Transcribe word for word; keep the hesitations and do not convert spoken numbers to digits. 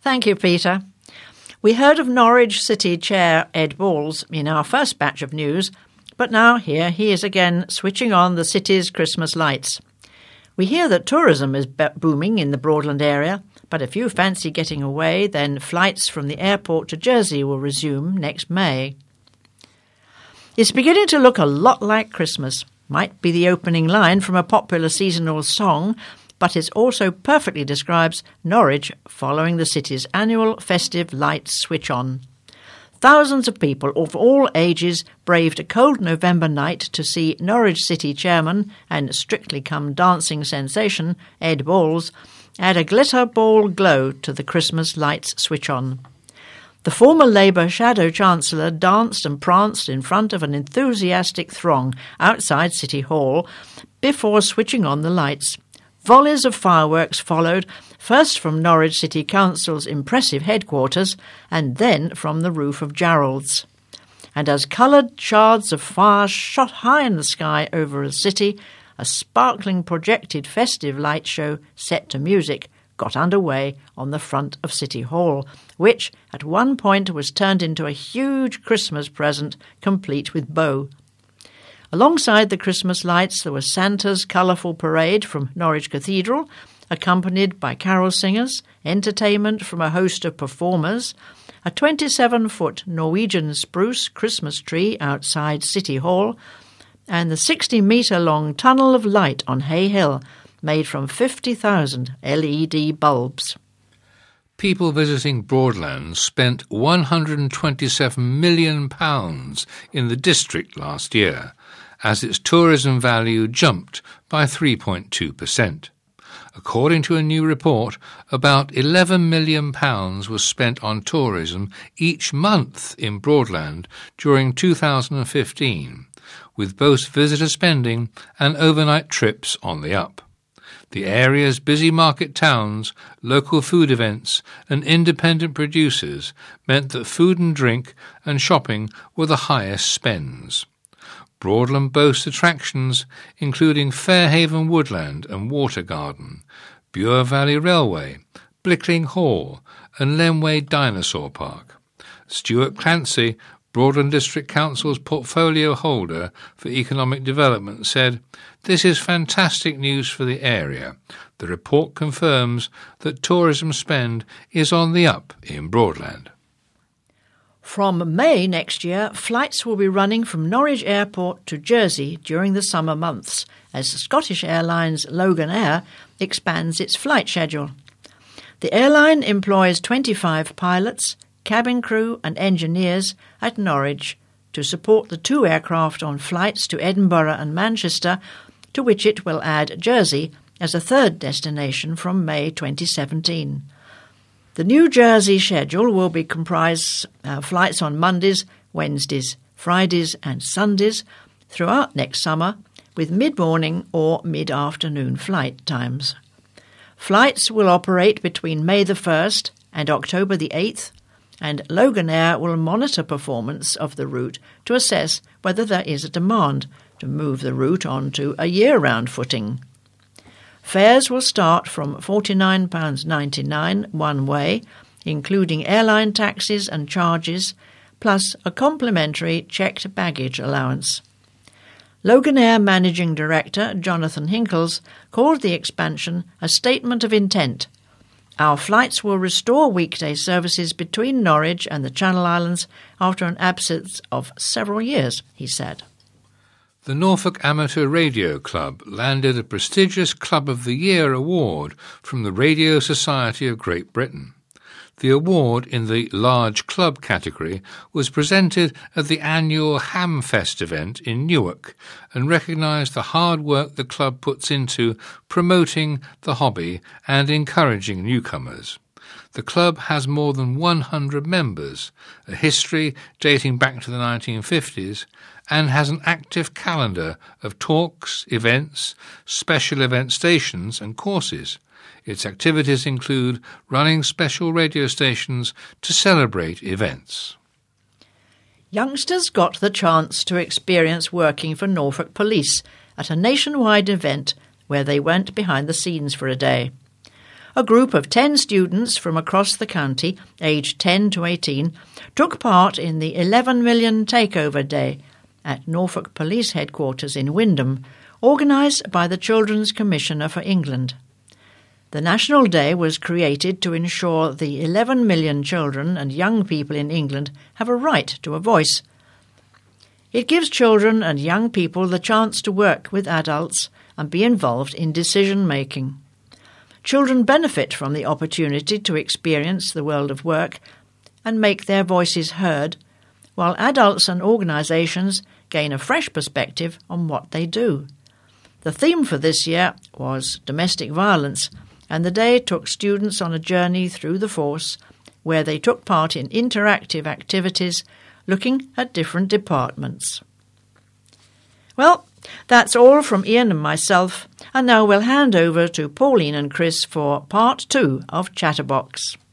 Thank you, Peter. We heard of Norwich City Chair Ed Balls in our first batch of news, but now here he is again switching on the city's Christmas lights. We hear that tourism is booming in the Broadland area, but if you fancy getting away, then flights from the airport to Jersey will resume next May. It's beginning to look a lot like Christmas. Might be the opening line from a popular seasonal song, but it also perfectly describes Norwich following the city's annual festive lights switch on. Thousands of people of all ages braved a cold November night to see Norwich City Chairman and Strictly Come Dancing sensation Ed Balls add a glitter ball glow to the Christmas lights switch on. The former Labour Shadow Chancellor danced and pranced in front of an enthusiastic throng outside City Hall before switching on the lights. Volleys of fireworks followed, first from Norwich City Council's impressive headquarters and then from the roof of Jarrold's. And as coloured shards of fire shot high in the sky over the city, a sparkling projected festive light show set to music got underway on the front of City Hall, which at one point was turned into a huge Christmas present complete with bow. Alongside the Christmas lights there was Santa's colourful parade from Norwich Cathedral, accompanied by carol singers, entertainment from a host of performers, a twenty-seven-foot Norwegian spruce Christmas tree outside City Hall, and the sixty-metre-long tunnel of light on Hay Hill, made from fifty thousand L E D bulbs. People visiting Broadlands spent one hundred twenty-seven million pounds in the district last year, as its tourism value jumped by three point two percent. According to a new report, about eleven million pounds was spent on tourism each month in Broadland during two thousand fifteen, with both visitor spending and overnight trips on the up. The area's busy market towns, local food events and independent producers meant that food and drink and shopping were the highest spends. Broadland boasts attractions including Fairhaven Woodland and Water Garden, Bure Valley Railway, Blickling Hall and Lenway Dinosaur Park. Stuart Clancy, Broadland District Council's portfolio holder for economic development, said, "This is fantastic news for the area. The report confirms that tourism spend is on the up in Broadland." From May next year, flights will be running from Norwich Airport to Jersey during the summer months, as Scottish Airlines Loganair expands its flight schedule. The airline employs twenty-five pilots, cabin crew and engineers at Norwich to support the two aircraft on flights to Edinburgh and Manchester, to which it will add Jersey as a third destination from May twenty seventeen. The New Jersey schedule will be comprise uh, flights on Mondays, Wednesdays, Fridays and Sundays throughout next summer, with mid-morning or mid-afternoon flight times. Flights will operate between May the first and October the eighth, and Loganair will monitor performance of the route to assess whether there is a demand to move the route onto a year-round footing. Fares will start from forty-nine pounds ninety-nine one way, including airline taxes and charges, plus a complimentary checked baggage allowance. Loganair Managing Director Jonathan Hinkles called the expansion a statement of intent. Our flights will restore weekday services between Norwich and the Channel Islands after an absence of several years, he said. The Norfolk Amateur Radio Club landed a prestigious Club of the Year award from the Radio Society of Great Britain. The award in the Large Club category was presented at the annual Hamfest event in Newark and recognised the hard work the club puts into promoting the hobby and encouraging newcomers. The club has more than one hundred members, a history dating back to the nineteen fifties, and has an active calendar of talks, events, special event stations and courses. Its activities include running special radio stations to celebrate events. Youngsters got the chance to experience working for Norfolk Police at a nationwide event where they went behind the scenes for a day. a group of ten students from across the county, aged ten to eighteen, took part in the eleven million Takeover Day at Norfolk Police Headquarters in Wymondham, organised by the Children's Commissioner for England. The National Day was created to ensure the eleven million children and young people in England have a right to a voice. It gives children and young people the chance to work with adults and be involved in decision-making. Children benefit from the opportunity to experience the world of work and make their voices heard, while adults and organisations gain a fresh perspective on what they do. The theme for this year was domestic violence, and the day took students on a journey through the force where they took part in interactive activities looking at different departments. Well, that's all from Ian and myself, and now we'll hand over to Pauline and Chris for part two of Chatterbox.